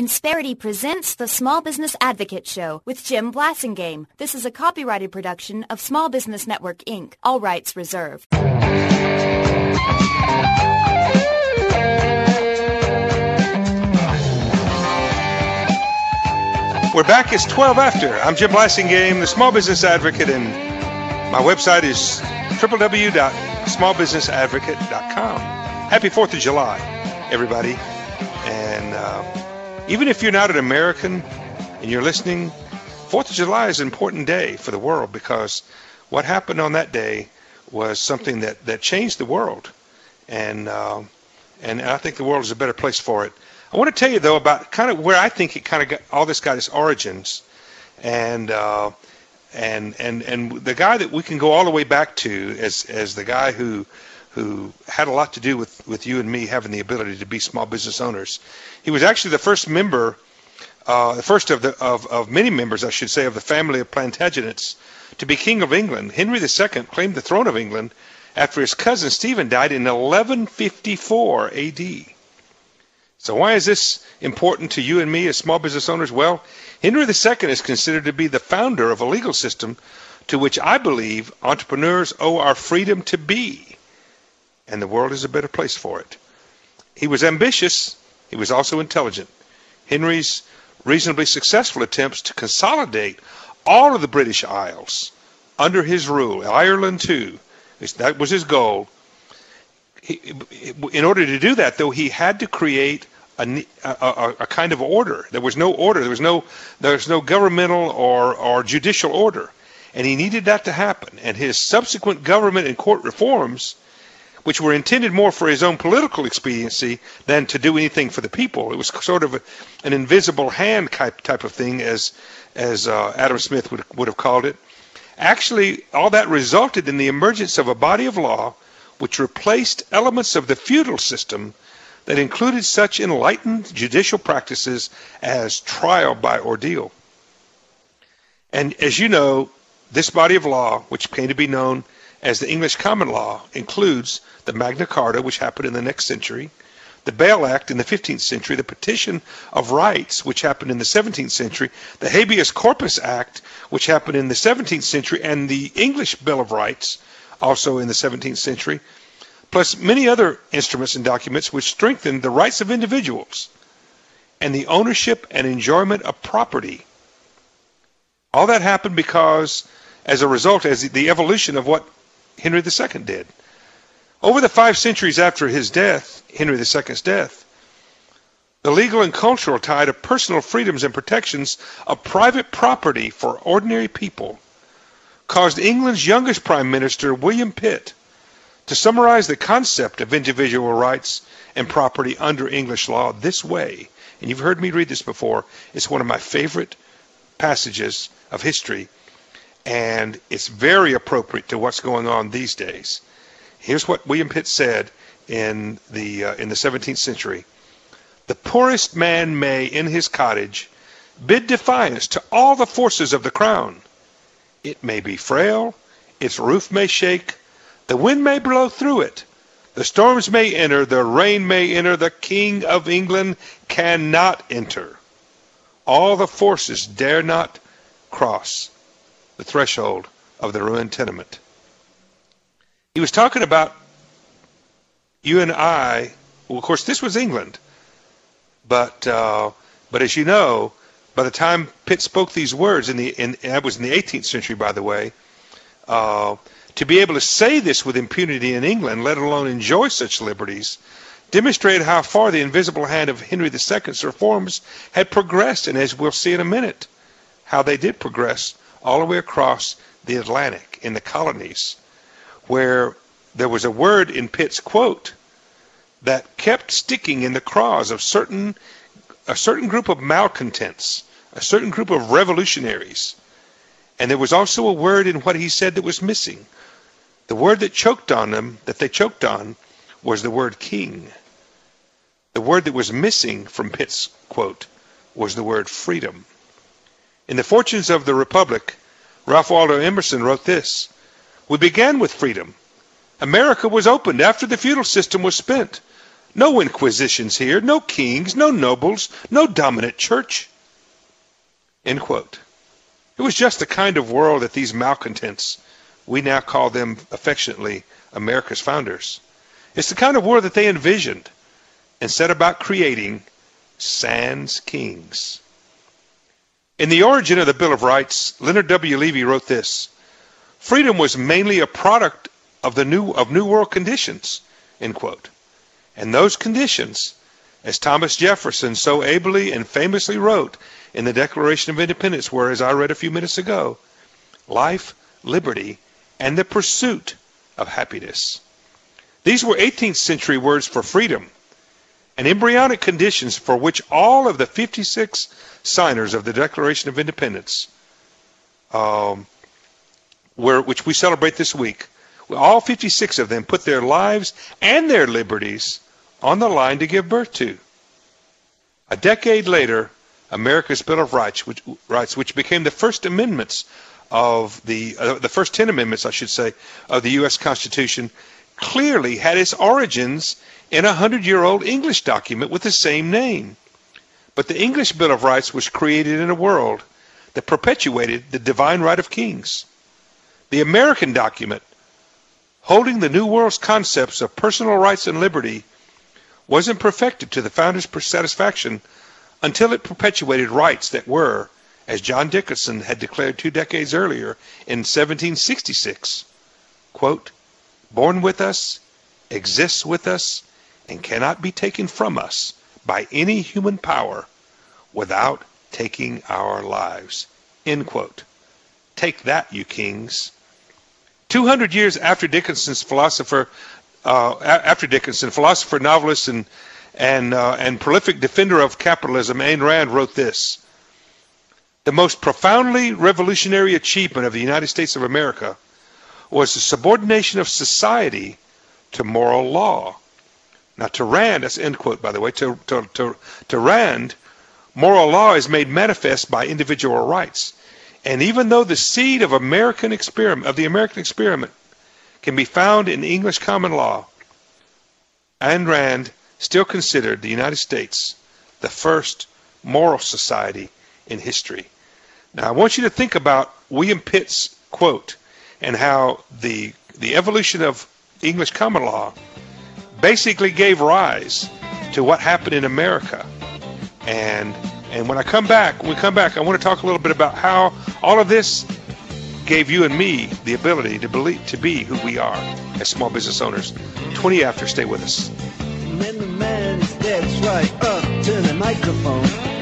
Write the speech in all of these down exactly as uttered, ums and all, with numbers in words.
Insperity presents the Small Business Advocate Show with Jim Blasingame. This is a copyrighted production of Small Business Network, Incorporated. All rights reserved. We're back. It's twelve after. I'm Jim Blasingame, the Small Business Advocate, and my website is w w w dot small business advocate dot com. Happy fourth of July, everybody. And uh, even if you're not an American and you're listening, fourth of July is an important day for the world because what happened on that day was something that, that changed the world. And, uh, and I think the world is a better place for it. I want to tell you, though, about kind of where I think it kind of got, all this got its origins. And, uh, and, and, and the guy that we can go all the way back to as, as the guy who, who had a lot to do with, with you and me having the ability to be small business owners. He was actually the first member, uh, the first of, the, of, of many members, I should say, of the family of Plantagenets to be King of England. Henry the Second claimed the throne of England after his cousin Stephen died in eleven fifty-four A D So why is this important to you and me as small business owners? Well, Henry the Second is considered to be the founder of a legal system to which I believe entrepreneurs owe our freedom to be, and the world is a better place for it. He was ambitious. He was also intelligent. Henry's reasonably successful attempts to consolidate all of the British Isles under his rule, Ireland too, that was his goal. He, in order to do that, though, he had to create a, a, a kind of order. There was no order. There was no, there was no governmental or, or judicial order. And he needed that to happen. And his subsequent government and court reforms, which were intended more for his own political expediency than to do anything for the people. It was sort of a, an invisible hand type, type of thing, as, as uh, Adam Smith would, would have called it. Actually, all that resulted in the emergence of a body of law which replaced elements of the feudal system that included such enlightened judicial practices as trial by ordeal. And as you know, this body of law, which came to be known as the English Common Law, includes the Magna Carta, which happened in the next century, the Bail Act in the fifteenth century, the Petition of Rights, which happened in the seventeenth century, the Habeas Corpus Act, which happened in the seventeenth century, and the English Bill of Rights, also in the seventeenth century, plus many other instruments and documents which strengthened the rights of individuals and the ownership and enjoyment of property. All that happened because, as a result, as the evolution of what Henry the Second did. Over the five centuries after his death, Henry the Second's death, the legal and cultural tide of personal freedoms and protections of private property for ordinary people caused England's youngest Prime Minister, William Pitt, to summarize the concept of individual rights and property under English law this way. And you've heard me read this before. It's one of my favorite passages of history, and it's very appropriate to what's going on these days. Here's what William Pitt said in the uh, in the seventeenth century. The poorest man may, in his cottage, bid defiance to all the forces of the crown. It may be frail, its roof may shake, the wind may blow through it, the storms may enter, the rain may enter, the King of England cannot enter. All the forces dare not cross the threshold of the ruined tenement. He was talking about you and I. Well, of course, this was England. But uh, but as you know, by the time Pitt spoke these words, in the in that was in the eighteenth century, by the way, uh, to be able to say this with impunity in England, let alone enjoy such liberties, demonstrated how far the invisible hand of Henry the Second's reforms had progressed, and as we'll see in a minute, how they did progress all the way across the Atlantic in the colonies, where there was a word in Pitt's quote that kept sticking in the craws of certain a certain group of malcontents, a certain group of revolutionaries. And there was also a word in what he said that was missing. The word that choked on them, that they choked on, was the word king. The word that was missing from Pitt's quote was the word freedom. In The Fortunes of the Republic, Ralph Waldo Emerson wrote this: "We began with freedom. America was opened after the feudal system was spent. No inquisitions here, no kings, no nobles, no dominant church. End quote. It was just the kind of world that these malcontents, we now call them affectionately America's founders, it's the kind of world that they envisioned and set about creating sans kings. In The Origin of the Bill of Rights, Leonard W. Levy wrote this: freedom was mainly a product of the new of New World conditions, end quote. And those conditions, as Thomas Jefferson so ably and famously wrote in the Declaration of Independence, were, as I read a few minutes ago, life, liberty, and the pursuit of happiness. These were eighteenth century words for freedom, and embryonic conditions for which all of the fifty-six signers of the Declaration of Independence, um, were, which we celebrate this week, all fifty-six of them put their lives and their liberties on the line to give birth to. A decade later, America's Bill of Rights, which, rights, which became the first amendments of the uh, the first ten amendments, I should say, of the U S Constitution, clearly had its origins in a hundred-year-old English document with the same name. But the English Bill of Rights was created in a world that perpetuated the divine right of kings. The American document, holding the New World's concepts of personal rights and liberty, wasn't perfected to the founders' satisfaction until it perpetuated rights that were, as John Dickinson had declared two decades earlier in seventeen sixty-six, quote, born with us, exists with us, and cannot be taken from us by any human power without taking our lives, end quote. Take that, you kings. Two hundred years after Dickinson's philosopher, uh, after Dickinson, philosopher, novelist, and and uh, and prolific defender of capitalism, Ayn Rand wrote this: the most profoundly revolutionary achievement of the United States of America was the subordination of society to moral law. Now, to Rand, that's end quote, by the way, to, to, to, to Rand, moral law is made manifest by individual rights. And even though the seed of American experiment, of the American experiment can be found in English common law, Ayn Rand still considered the United States the first moral society in history. Now, I want you to think about William Pitt's quote and how the the evolution of English common law basically gave rise to what happened in America. And and when I come back, when we come back, I want to talk a little bit about how all of this gave you and me the ability to believe, to be who we are as small business owners. twenty after, stay with us. And then the man steps right up to the microphone.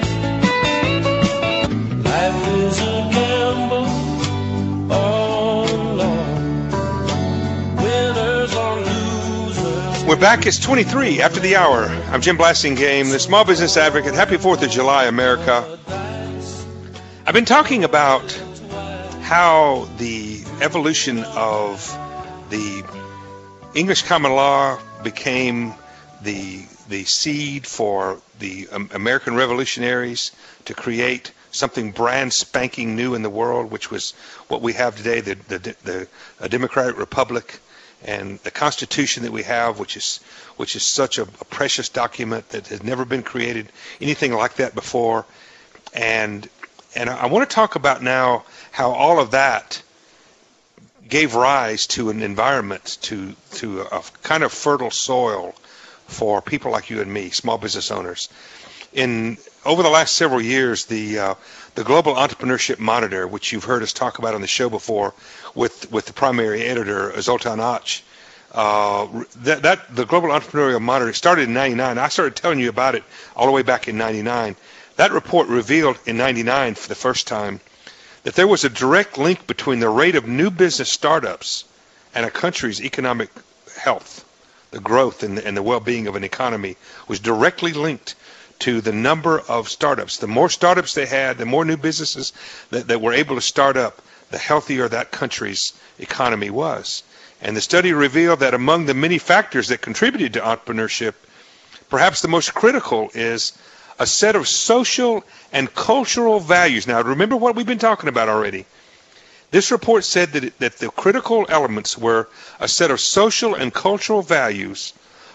Life is a gamble, all along. Winners or losers. We're back. It's twenty-three after the hour. I'm Jim Blasingame, the Small Business Advocate. Happy fourth of July, America. I've been talking about how the evolution of the English common law became the the seed for the um, American revolutionaries to create something brand spanking new in the world, which was what we have today, the the, the a democratic republic, and the Constitution that we have, which is which is such a, a precious document that has never been created anything like that before. And and I, I want to talk about now how all of that gave rise to an environment, to to a kind of fertile soil for people like you and me, small business owners. In over the last several years, the uh, the Global Entrepreneurship Monitor, which you've heard us talk about on the show before, with with the primary editor Zoltan Ach, uh, that that the Global Entrepreneurial Monitor started in ninety-nine. I started telling you about it all the way back in ninety-nine. That report revealed in ninety-nine for the first time that there was a direct link between the rate of new business startups and a country's economic health. The growth and the, and the well-being of an economy was directly linked to the number of startups. The more startups they had, the more new businesses that, that were able to start up, the healthier that country's economy was. And the study revealed that among the many factors that contributed to entrepreneurship, perhaps the most critical is a set of social and cultural values. Now, remember what we've been talking about already. This report said that, it, that the critical elements were a set of social and cultural values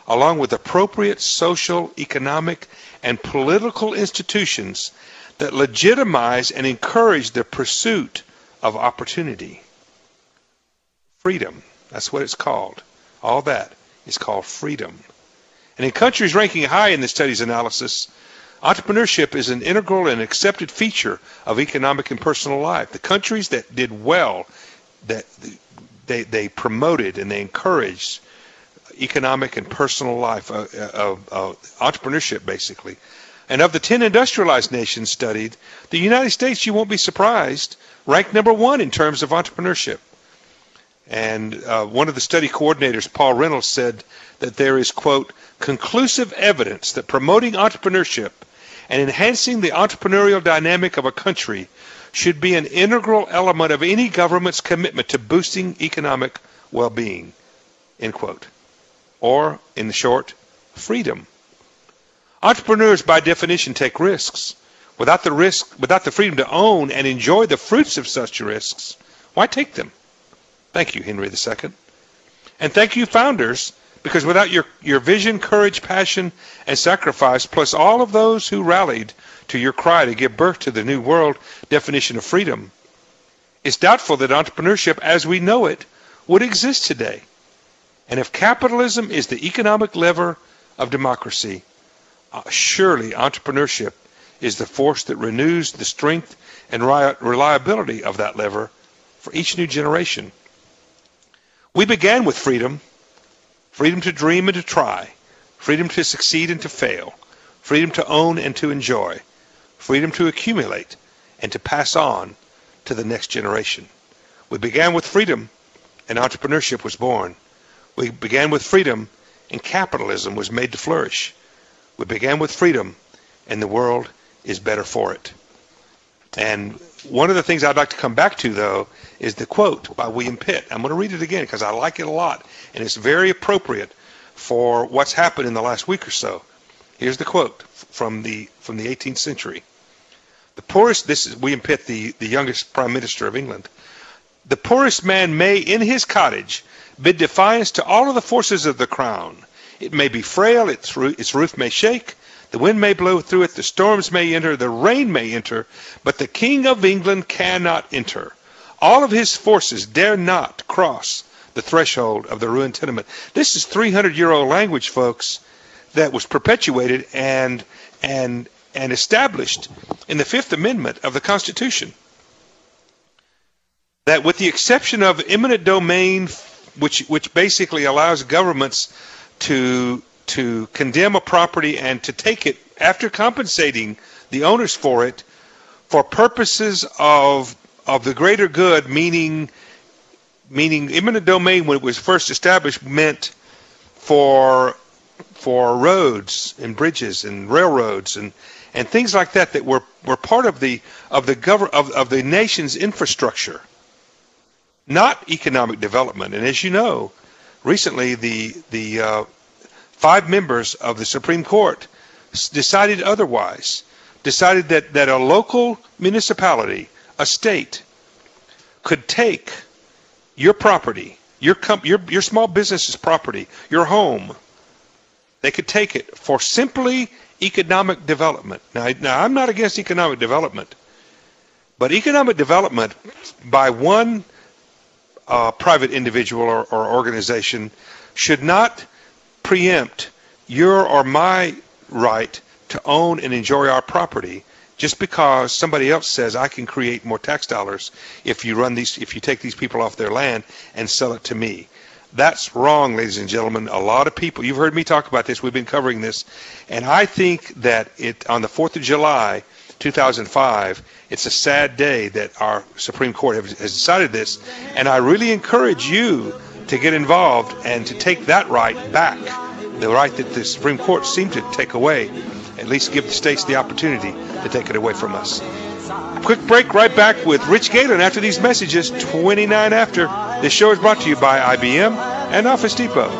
along with appropriate social, economic, and political institutions that legitimize and encourage the pursuit of opportunity. Freedom, that's what it's called. All that is called freedom. And in countries ranking high in the study's analysis, entrepreneurship is an integral and accepted feature of economic and personal life. The countries that did well, that they, they promoted and they encouraged economic and personal life, uh, uh, uh, entrepreneurship basically. And of the ten industrialized nations studied, the United States, you won't be surprised, ranked number one in terms of entrepreneurship. And uh, one of the study coordinators, Paul Reynolds, said that there is, quote, conclusive evidence that promoting entrepreneurship and enhancing the entrepreneurial dynamic of a country should be an integral element of any government's commitment to boosting economic well-being, end quote. Or, in short, freedom. Entrepreneurs, by definition, take risks. Without the risk, without the freedom to own and enjoy the fruits of such risks, why take them? Thank you, Henry the Second. And thank you, founders, because without your, your vision, courage, passion, and sacrifice, plus all of those who rallied to your cry to give birth to the new world definition of freedom, it's doubtful that entrepreneurship as we know it would exist today. And if capitalism is the economic lever of democracy, uh, surely entrepreneurship is the force that renews the strength and reliability of that lever for each new generation. We began with freedom, freedom to dream and to try, freedom to succeed and to fail, freedom to own and to enjoy, freedom to accumulate and to pass on to the next generation. We began with freedom, and entrepreneurship was born. We began with freedom, and capitalism was made to flourish. We began with freedom, and the world is better for it. And one of the things I'd like to come back to, though, is the quote by William Pitt. I'm going to read it again because I like it a lot, and it's very appropriate for what's happened in the last week or so. Here's the quote from the from the eighteenth century. The poorest, this is William Pitt, the, the youngest Prime Minister of England. The poorest man may, in his cottage, bid defiance to all of the forces of the crown. It may be frail, its roof, its roof may shake, the wind may blow through it, the storms may enter, the rain may enter, but the King of England cannot enter. All of his forces dare not cross the threshold of the ruined tenement. This is three hundred year old language, folks, that was perpetuated and and and established in the Fifth Amendment of the Constitution. That with the exception of eminent domain, which which basically allows governments to to condemn a property and to take it after compensating the owners for it for purposes of of the greater good, meaning meaning eminent domain when it was first established meant for for roads and bridges and railroads and and things like that that were were part of the of the govern of, of the nation's infrastructure, not economic development. And as you know, recently the the uh, five members of the Supreme Court decided otherwise, decided that, that a local municipality, a state, could take your property, your, comp- your, your small business's property, your home, they could take it for simply economic development. Now, now I'm not against economic development, but economic development by one uh, private individual or, or organization should not preempt your or my right to own and enjoy our property just because somebody else says I can create more tax dollars if you run these, if you take these people off their land and sell it to me. That's wrong, ladies and gentlemen. A lot of people, you've heard me talk about this, we've been covering this, and I think that it on the fourth of July two thousand five, it's a sad day that our Supreme Court has, has decided this, and I really encourage you to get involved and to take that right back, the right that the Supreme Court seemed to take away, at least give the states the opportunity to take it away from us. Quick break, right back with Rich Galen after these messages, twenty-nine after. This show is brought to you by I B M and Office Depot.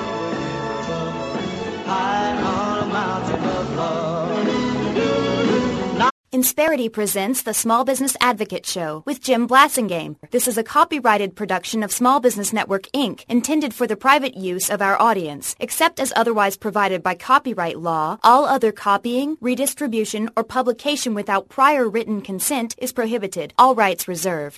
Insperity presents the Small Business Advocate Show with Jim Blasingame. This is a copyrighted production of Small Business Network, Incorporated, intended for the private use of our audience. Except as otherwise provided by copyright law, all other copying, redistribution, or publication without prior written consent is prohibited. All rights reserved.